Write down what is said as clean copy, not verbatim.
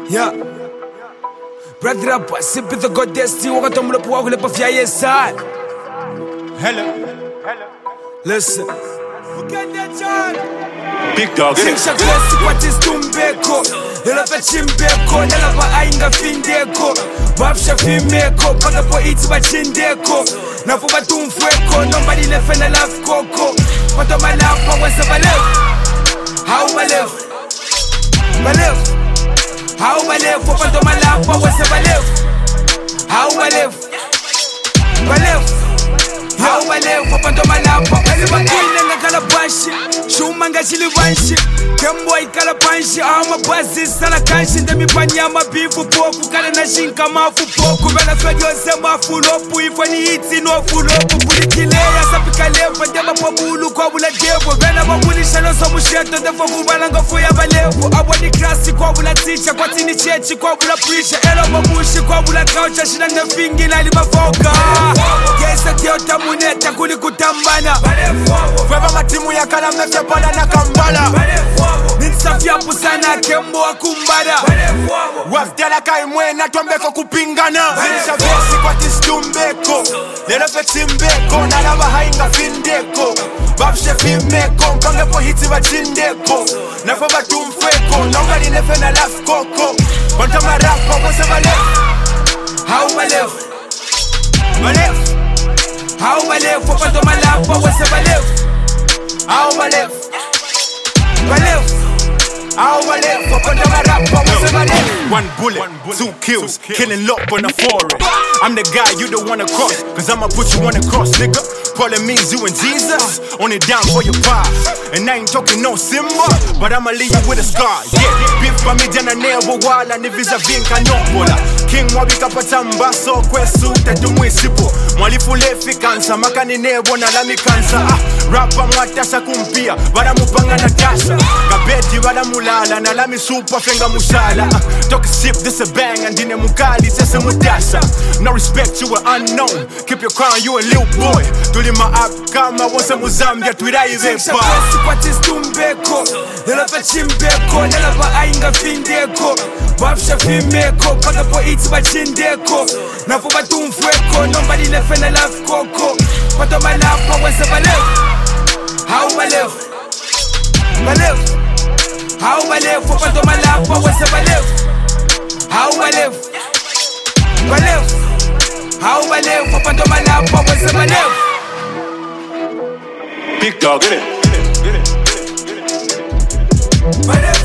Yeah. Brother up, sip the goddess tea, walk on the power with a fire side. Hello. Listen. Big dog. Sisha classic, what is tumbeko? Elava chimbeko, nelava ainga findeko. Wapsha fimeko, paga po iti bachindeko. Nafuba tumfweko, nobody left and I love coco. What on my lap, I was a live. How I live? My live. How I live? What on my lap, I was a live. How I live? My live. How I live? What on my lap, I live. I'm going to Calabashi. Shumanga chili banshi. Kemboy Calabanshi. I'm a buzzy, Salakashi. Demi Panyama beef for poku. Kalana Shinkama for poku. When I fed yourself full up. If I need it, no full up. Put it in there. Sapika level. Dema Pamulu Kobula Devo. When I'm a bullish and also Mushet. The Fokubalanga for Yabalevo. I want the classic Kobula teacher. What's in the church? Kobula preacher. Ella Mamushi Kobula couch. She done the finger. I live a foka. Yes, I tell Tamuneta. Kuli Kutambana. Forever Matimu Yakala Mefia Pada Nakambala. Ninsafia Pusana Kembo Akumbada. Wafdala Kaimwena Tombeko Kupingana. Zinisha Vesi kwa Tistumbeko. Nelo Fetimbeko. Nalava Hainga Findeko. Babshe Fimeko. Mpangepo hiti wa Chindeko. Nafoba Tumfeko. Nobody nefe na laugh koko. Bantama rapa what's ever left. How I live? My live. How I live? What on my lap what's ever live? How I live? My live. How I live? What on my lap what's ever live? One bullet, 2 kills, killing lock on the forest. I'm the guy you don't wanna cross, cause I'ma put you on the cross, nigga. Probably means you and Jesus, only down for your past. And I ain't talking no Simba, but I'ma leave you with a scar. Yeah, beef pa mi jana nebo wala ni vis-a-vis nkanobola. King wabika patamba so kwesu tetu mwisipo. Mwalifu lefi kansa, makani nebo na lami kansa. Rapa mwatasa kumpia, vada mupanga na tasha. Kabeti vada mulala, na lami super fenga mushala. Talk a sip, this a bang, and dine mukali, tese mutasa. No respect, you were unknown. Keep your crown, you a little boy. Tulima up, kama wose muzambia, tuiraive pa. What is tumbeko? Nelava chimbeko, nelava ainga findeko. Wapsha fimeko, paga po iti bachindeko. Nafuba tumfweko, nobody left and I love coco. What on my lap, I was a live. How I live? My live. How I live? What on my lap, I was a live. How I live? My live. How I live? What on my lap, I was a live. Big dog, get it. My live.